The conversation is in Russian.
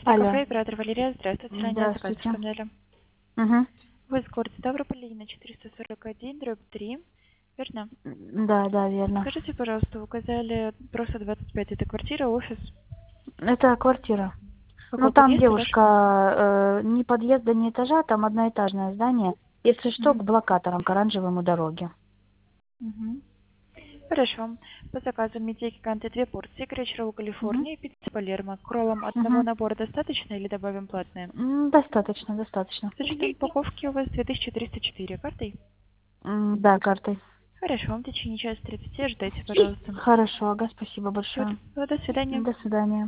Сити Алло. кафе, оператор Валерия. Здравствуйте. Ранее заказ Здравствуйте. оформляли. Угу. Вы с города Ставрополь, на 441, дробь 3. Верно? Да, да, верно. Скажите, пожалуйста, вы указали просто 25. Это квартира, офис? Это квартира. Ну, Какой там подъезд, этаж? девушка, ни подъезда, ни этажа, там одноэтажное здание. Если что, к Мгм. блокаторам, к оранжевым у дороги. Мгм. Хорошо. По заказу медейки канты 2 порции, гречь ролл Угу. Калифорния, пицца Палермо. Кроллом одного Угу. набора достаточно или добавим платное? Достаточно, достаточно. С учетом упаковки у вас 2304. Картой? Да, картой. Хорошо. В течение часа 30 ждайте, пожалуйста. Хорошо, ага, спасибо Всё. большое. До свидания. До свидания.